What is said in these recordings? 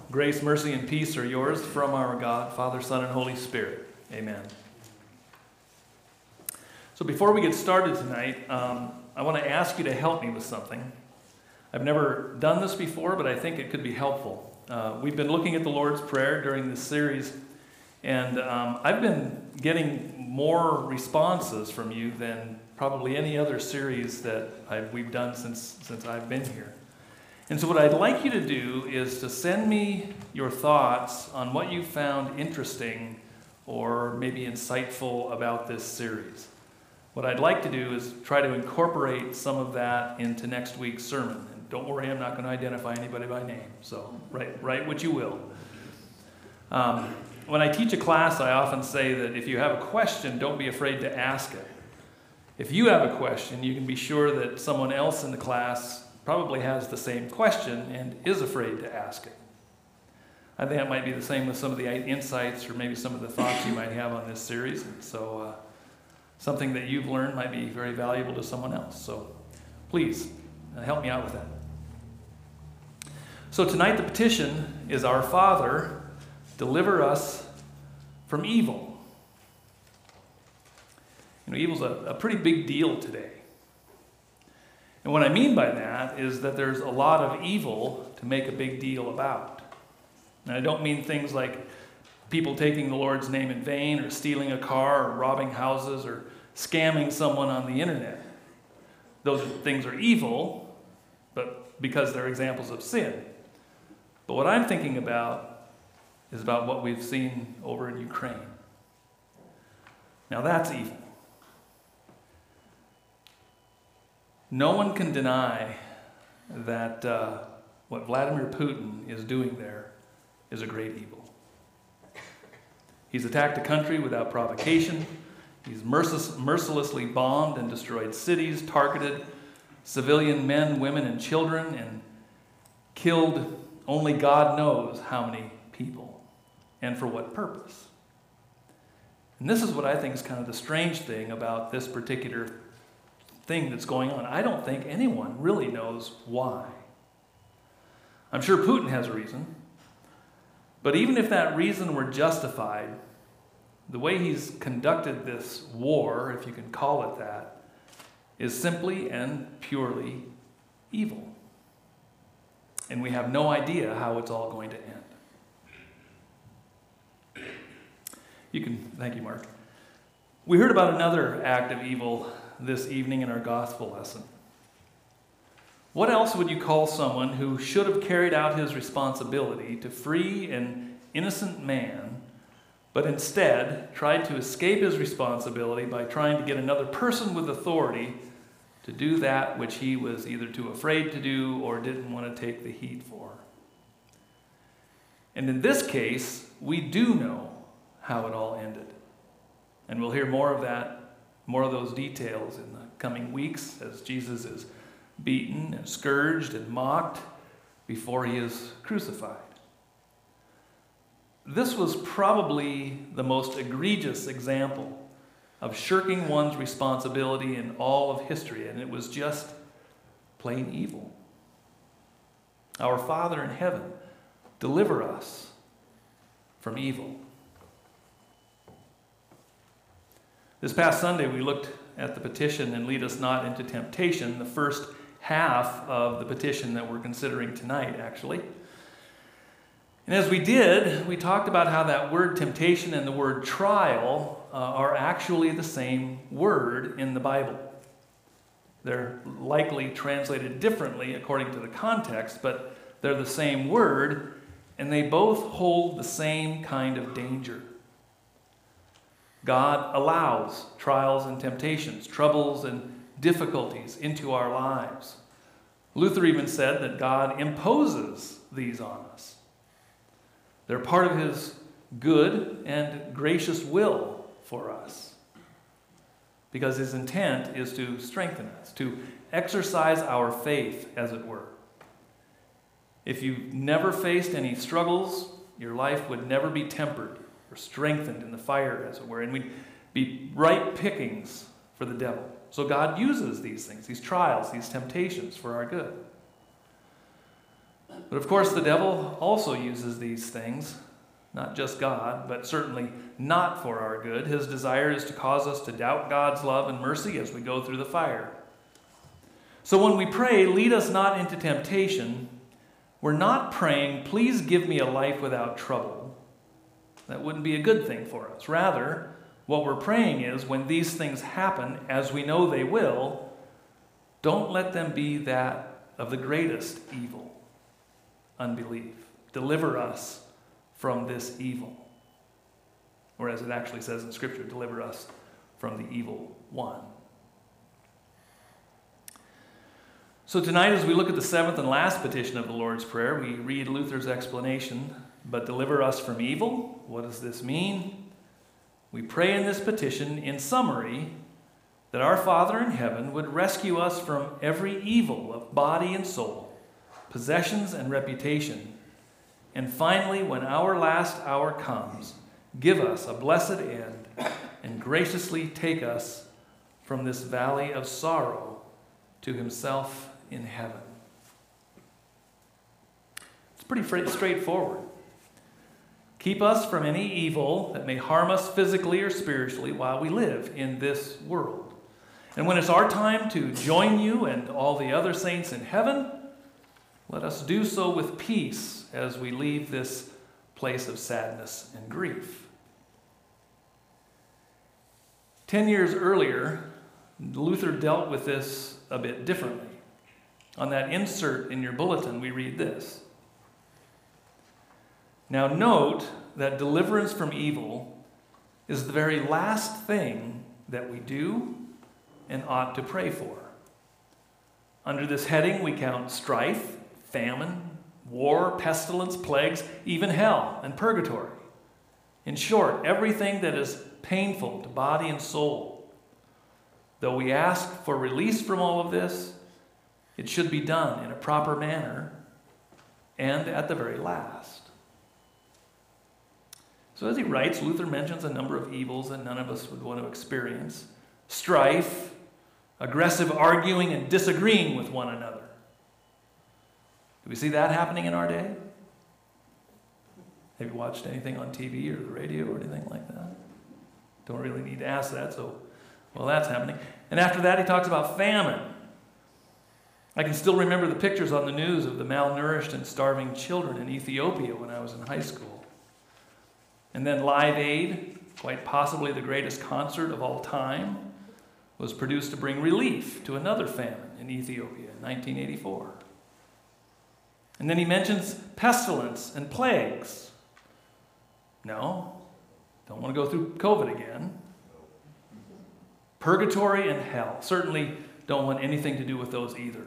Grace, mercy, and peace are yours from our God, Father, Son, and Holy Spirit. Amen. So before we get started tonight, I want to ask you to help me with something. I've never done this before, but I think it could be helpful. We've been looking at the Lord's Prayer during this series, and I've been getting more responses from you than probably any other series that we've done since I've been here. And so what I'd like you to do is to send me your thoughts on what you found interesting or maybe insightful about this series. What I'd like to do is try to incorporate some of that into next week's sermon. And don't worry, I'm not going to identify anybody by name, so write what you will. When I teach a class, I often say that if you have a question, don't be afraid to ask it. If you have a question, you can be sure that someone else in the class probably has the same question and is afraid to ask it. I think that might be the same with some of the insights or maybe some of the thoughts you might have on this series. And so something that you've learned might be very valuable to someone else. So please help me out with that. So tonight the petition is, Our Father, deliver us from evil. You know, evil's a pretty big deal today. And what I mean by that is that there's a lot of evil to make a big deal about. And I don't mean things like people taking the Lord's name in vain, or stealing a car, or robbing houses, or scamming someone on the internet. Those things are evil, but because they're examples of sin. But what I'm thinking about is about what we've seen over in Ukraine. Now that's evil. No one can deny that what Vladimir Putin is doing there is a great evil. He's attacked a country without provocation. He's mercilessly bombed and destroyed cities, targeted civilian men, women, and children, and killed only God knows how many people, and for what purpose. And this is what I think is kind of the strange thing about this particular thing that's going on. I don't think anyone really knows why. I'm sure Putin has a reason, but even if that reason were justified, the way he's conducted this war, if you can call it that, is simply and purely evil. And we have no idea how it's all going to end. Thank you, Mark. We heard about another act of evil this evening in our gospel lesson. What else would you call someone who should have carried out his responsibility to free an innocent man, but instead tried to escape his responsibility by trying to get another person with authority to do that which he was either too afraid to do or didn't want to take the heat for? And in this case, we do know how it all ended. And we'll hear more of those details in the coming weeks as Jesus is beaten and scourged and mocked before he is crucified. This was probably the most egregious example of shirking one's responsibility in all of history, and it was just plain evil. Our Father in heaven, deliver us from evil. This past Sunday, we looked at the petition, and lead us not into temptation, the first half of the petition that we're considering tonight, actually. And as we did, we talked about how that word temptation and the word trial are actually the same word in the Bible. They're likely translated differently according to the context, but they're the same word, and they both hold the same kind of danger. God allows trials and temptations, troubles and difficulties into our lives. Luther even said that God imposes these on us. They're part of his good and gracious will for us, because his intent is to strengthen us, to exercise our faith, as it were. If you've never faced any struggles, your life would never be tempered or strengthened in the fire, as it were, and we'd be ripe pickings for the devil. So God uses these things, these trials, these temptations for our good. But of course, the devil also uses these things, not just God, but certainly not for our good. His desire is to cause us to doubt God's love and mercy as we go through the fire. So when we pray, lead us not into temptation, we're not praying, please give me a life without trouble. That wouldn't be a good thing for us. Rather, what we're praying is, when these things happen, as we know they will, don't let them be that of the greatest evil, unbelief. Deliver us from this evil. Or as it actually says in Scripture, deliver us from the evil one. So tonight, as we look at the seventh and last petition of the Lord's Prayer, we read Luther's explanation, but deliver us from evil. What does this mean? We pray in this petition, in summary, that our Father in heaven would rescue us from every evil of body and soul, possessions and reputation, and finally, when our last hour comes, give us a blessed end and graciously take us from this valley of sorrow to himself in heaven. It's pretty straightforward. Keep us from any evil that may harm us physically or spiritually while we live in this world. And when it's our time to join you and all the other saints in heaven, let us do so with peace as we leave this place of sadness and grief. 10 years earlier, Luther dealt with this a bit differently. On that insert in your bulletin, we read this. Now note that deliverance from evil is the very last thing that we do and ought to pray for. Under this heading, we count strife, famine, war, pestilence, plagues, even hell and purgatory. In short, everything that is painful to body and soul. Though we ask for release from all of this, it should be done in a proper manner and at the very last. So as he writes, Luther mentions a number of evils that none of us would want to experience. Strife, aggressive arguing and disagreeing with one another. Do we see that happening in our day? Have you watched anything on TV or the radio or anything like that? Don't really need to ask that, so, well, that's happening. And after that, he talks about famine. I can still remember the pictures on the news of the malnourished and starving children in Ethiopia when I was in high school. And then Live Aid, quite possibly the greatest concert of all time, was produced to bring relief to another famine in Ethiopia in 1984. And then he mentions pestilence and plagues. No, don't want to go through COVID again. Purgatory and hell. Certainly don't want anything to do with those either.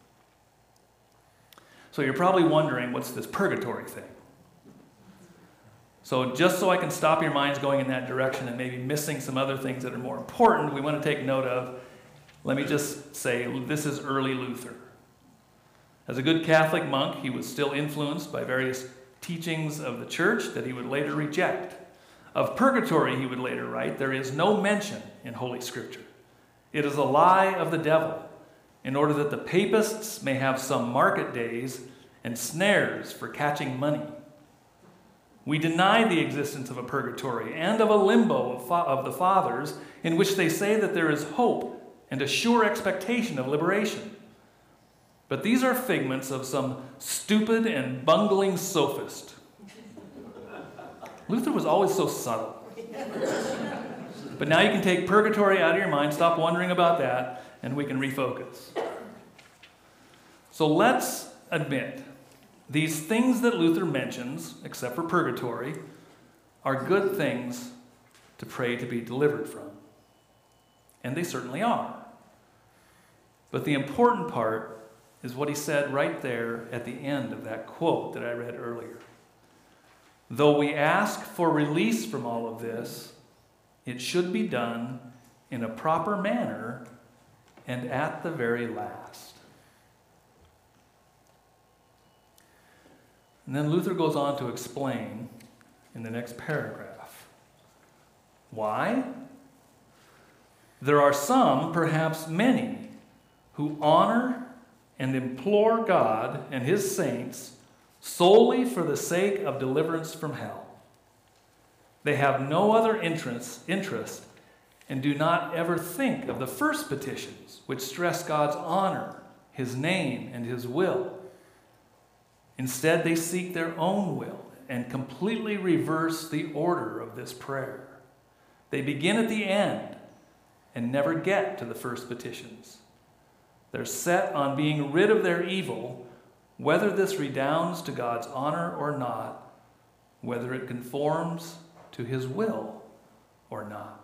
So you're probably wondering, what's this purgatory thing? So just so I can stop your minds going in that direction and maybe missing some other things that are more important we want to take note of, let me just say this is early Luther. As a good Catholic monk, he was still influenced by various teachings of the church that he would later reject. Of purgatory, he would later write, there is no mention in Holy Scripture. It is a lie of the devil, in order that the papists may have some market days and snares for catching money. We deny the existence of a purgatory and of a limbo of the fathers, in which they say that there is hope and a sure expectation of liberation. But these are figments of some stupid and bungling sophist. Luther was always so subtle. But now you can take purgatory out of your mind, stop wondering about that, and we can refocus. So let's admit, these things that Luther mentions, except for purgatory, are good things to pray to be delivered from. And they certainly are. But the important part is what he said right there at the end of that quote that I read earlier. Though we ask for release from all of this, it should be done in a proper manner and at the very last. And then Luther goes on to explain in the next paragraph. Why? There are some, perhaps many, who honor and implore God and his saints solely for the sake of deliverance from hell. They have no other interest and do not ever think of the first petitions, which stress God's honor, his name, and his will. Instead, they seek their own will and completely reverse the order of this prayer. They begin at the end and never get to the first petitions. They're set on being rid of their evil, whether this redounds to God's honor or not, whether it conforms to his will or not.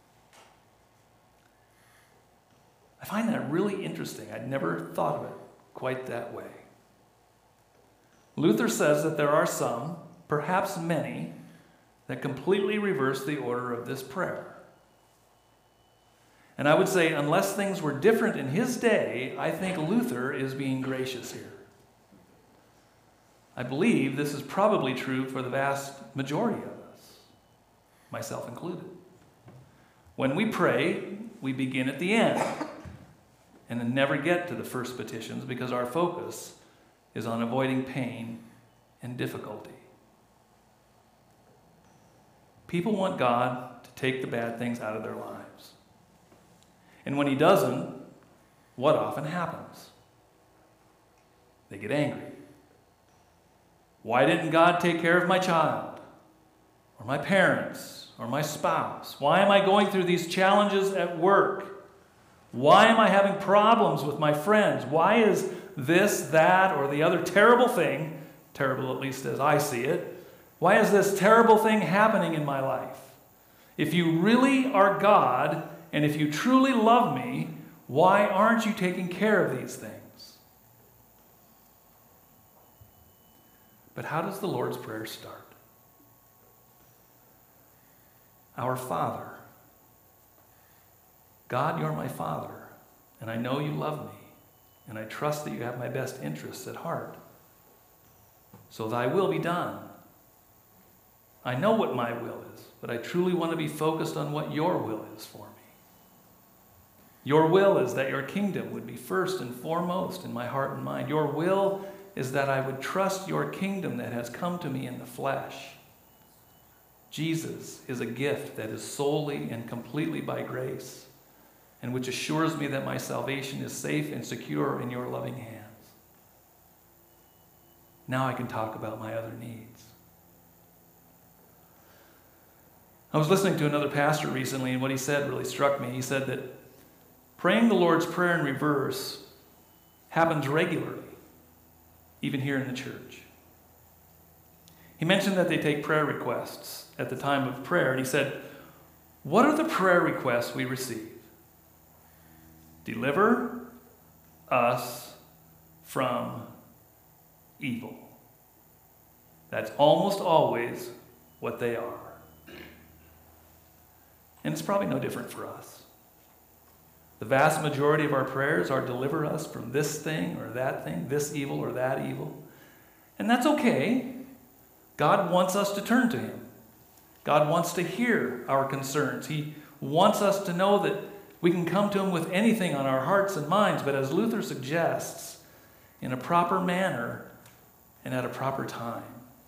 I find that really interesting. I'd never thought of it quite that way. Luther says that there are some, perhaps many, that completely reverse the order of this prayer. And I would say, unless things were different in his day, I think Luther is being gracious here. I believe this is probably true for the vast majority of us, myself included. When we pray, we begin at the end and then never get to the first petitions because our focus is on avoiding pain and difficulty. People want God to take the bad things out of their lives. And when he doesn't, what often happens? They get angry. Why didn't God take care of my child? Or my parents? Or my spouse? Why am I going through these challenges at work? Why am I having problems with my friends? Why is this, that, or the other terrible thing, terrible at least as I see it, why is this terrible thing happening in my life? If you really are God, and if you truly love me, why aren't you taking care of these things? But how does the Lord's Prayer start? Our Father. God, you're my Father, and I know you love me, and I trust that you have my best interests at heart. So thy will be done. I know what my will is, but I truly want to be focused on what your will is for me. Your will is that your kingdom would be first and foremost in my heart and mind. Your will is that I would trust your kingdom that has come to me in the flesh. Jesus is a gift that is solely and completely by grace, and which assures me that my salvation is safe and secure in your loving hands. Now I can talk about my other needs. I was listening to another pastor recently, and what he said really struck me. He said that praying the Lord's Prayer in reverse happens regularly, even here in the church. He mentioned that they take prayer requests at the time of prayer, and he said, what are the prayer requests we receive? Deliver us from evil. That's almost always what they are. And it's probably no different for us. The vast majority of our prayers are deliver us from this thing or that thing, this evil or that evil. And that's okay. God wants us to turn to him. God wants to hear our concerns. He wants us to know that we can come to him with anything on our hearts and minds, but as Luther suggests, in a proper manner and at a proper time.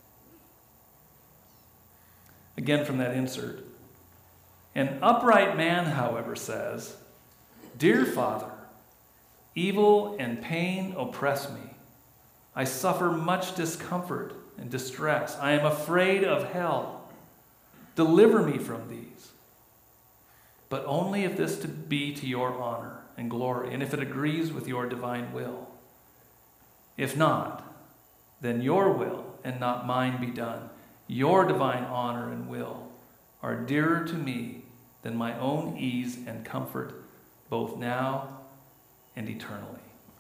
Again from that insert. An upright man, however, says, Dear Father, evil and pain oppress me. I suffer much discomfort and distress. I am afraid of hell. Deliver me from these. But only if this to be to your honor and glory, and if it agrees with your divine will. If not, then your will and not mine be done. Your divine honor and will are dearer to me than my own ease and comfort, both now and eternally.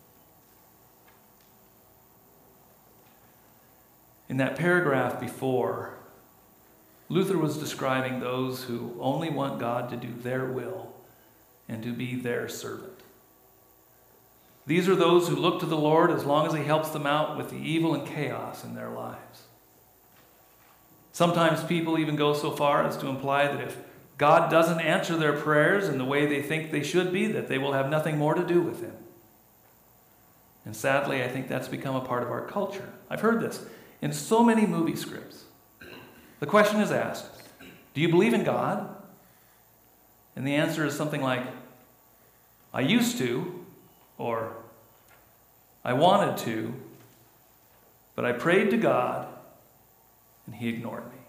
In that paragraph before, Luther was describing those who only want God to do their will and to be their servant. These are those who look to the Lord as long as he helps them out with the evil and chaos in their lives. Sometimes people even go so far as to imply that if God doesn't answer their prayers in the way they think they should be, that they will have nothing more to do with him. And sadly, I think that's become a part of our culture. I've heard this. in so many movie scripts. The question is asked, do you believe in God? And the answer is something like, I used to, or I wanted to, but I prayed to God and he ignored me.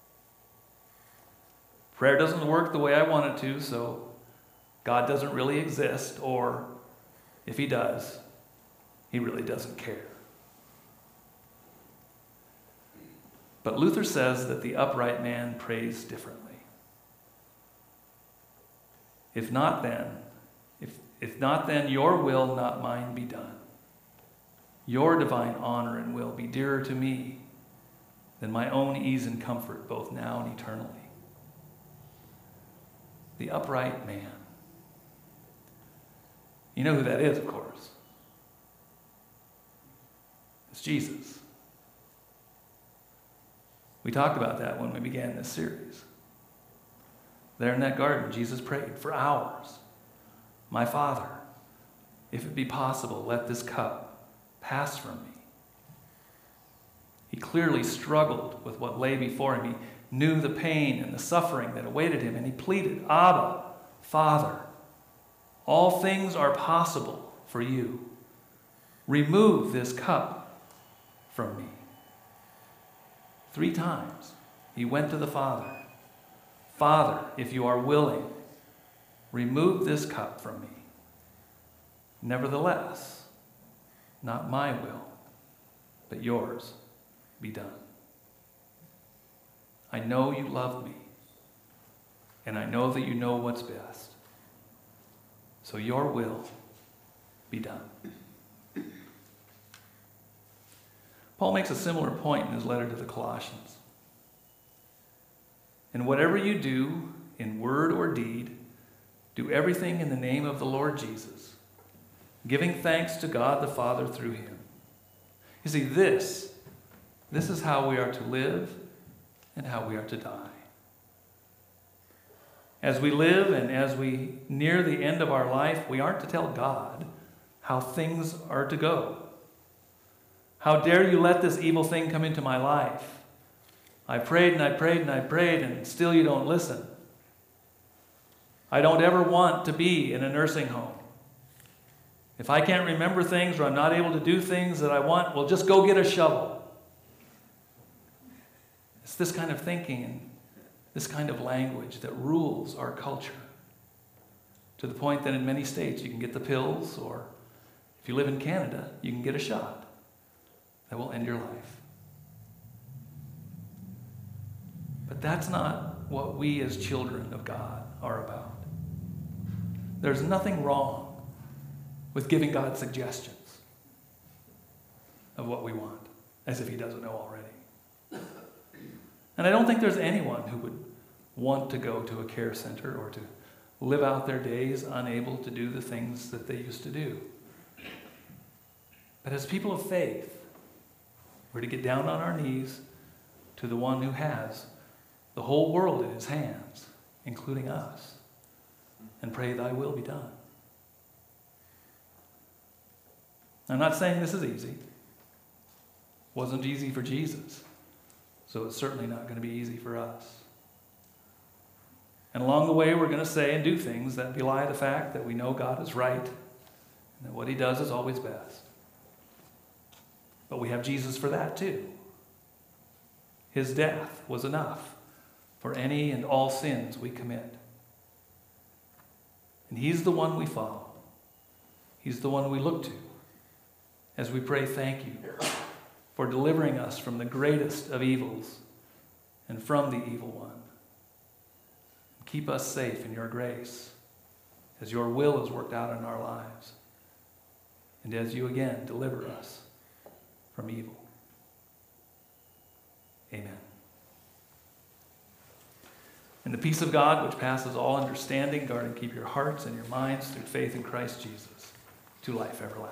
Prayer doesn't work the way I want it to, so God doesn't really exist, or if he does, he really doesn't care. But Luther says that the upright man prays differently. If not then, your will, not mine, be done. Your divine honor and will be dearer to me than my own ease and comfort, both now and eternally. The upright man. You know who that is, of course. It's Jesus. We talked about that when we began this series. There in that garden, Jesus prayed for hours. My Father, if it be possible, let this cup pass from me. He clearly struggled with what lay before him. He knew the pain and the suffering that awaited him, and he pleaded, Abba, Father, all things are possible for you. Remove this cup from me. 3 times he went to the Father. Father, if you are willing, remove this cup from me. Nevertheless, not my will, but yours be done. I know you love me, and I know that you know what's best. So your will be done. Paul makes a similar point in his letter to the Colossians. And whatever you do, in word or deed, do everything in the name of the Lord Jesus, giving thanks to God the Father through him. You see, this is how we are to live and how we are to die. As we live and as we near the end of our life, we aren't to tell God how things are to go. How dare you let this evil thing come into my life? I prayed and I prayed and I prayed, and still you don't listen. I don't ever want to be in a nursing home. If I can't remember things or I'm not able to do things that I want, well, just go get a shovel. It's this kind of thinking and this kind of language that rules our culture, to the point that in many states you can get the pills, or if you live in Canada, you can get a shot that will end your life. But that's not what we as children of God are about. There's nothing wrong with giving God suggestions of what we want, as if he doesn't know already. And I don't think there's anyone who would want to go to a care center or to live out their days unable to do the things that they used to do. But as people of faith, we're to get down on our knees to the one who has the whole world in his hands, including us, and pray, thy will be done. I'm not saying this is easy. It wasn't easy for Jesus, so it's certainly not going to be easy for us. And along the way, we're going to say and do things that belie the fact that we know God is right and that what he does is always best. But we have Jesus for that too. His death was enough for any and all sins we commit. And he's the one we follow. He's the one we look to as we pray, thank you for delivering us from the greatest of evils and from the evil one. Keep us safe in your grace as your will is worked out in our lives, and as you again deliver us from evil. Amen. And the peace of God, which passes all understanding, guard and keep your hearts and your minds through faith in Christ Jesus to life everlasting.